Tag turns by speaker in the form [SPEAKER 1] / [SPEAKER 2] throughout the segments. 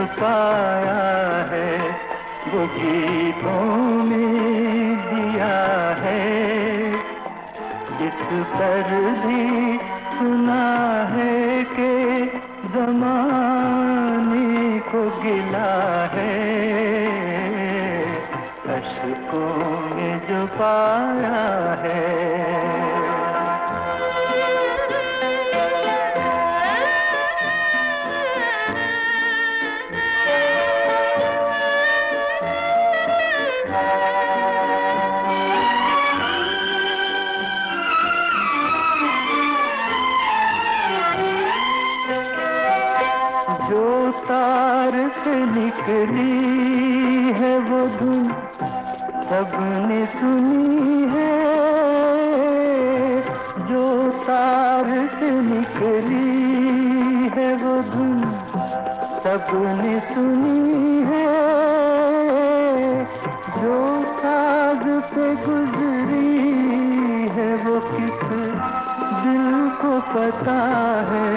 [SPEAKER 1] पाया है वो गीतों में दिया है। इस पर भी सुना है कि ज़माने को गिला है, अश्कों में जो पाया है। जो तार से निकली है वो धुन सबने सुनी है। जो तार से निकली है वो धुन सबने सुनी है। जो साज पे गुजरी है वो किस दिल को पता है,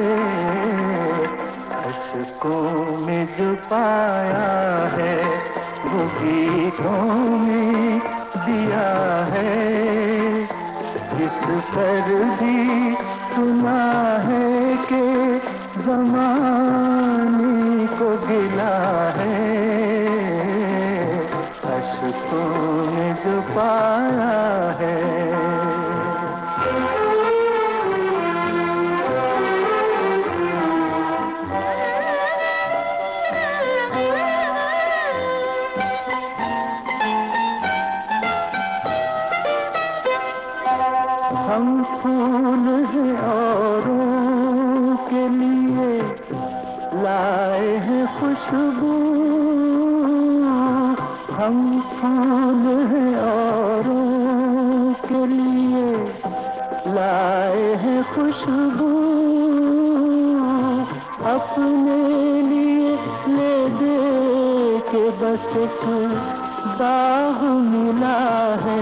[SPEAKER 1] अश्कों में जो पाया है वो गीतों में दिया है। इस पर भी सुना है कि ज़माने को गिला है, अश्कों में जो पाया है। हम फूल हैं औरों के लिए लाए हैं खुशबू। हम फूल हैं औरों के लिए लाए हैं खुशबू। अपने लिए ले दे के बस एक दाग मिला है,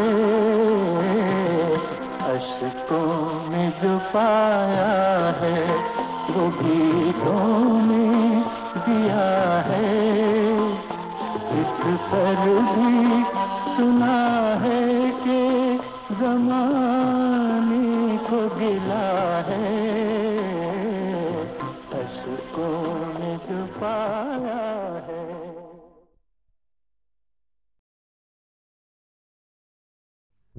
[SPEAKER 1] अश्कों में जो पाया है वो गीतों में दिया है। इस पर भी सुना है कि ज़माने को गिला है,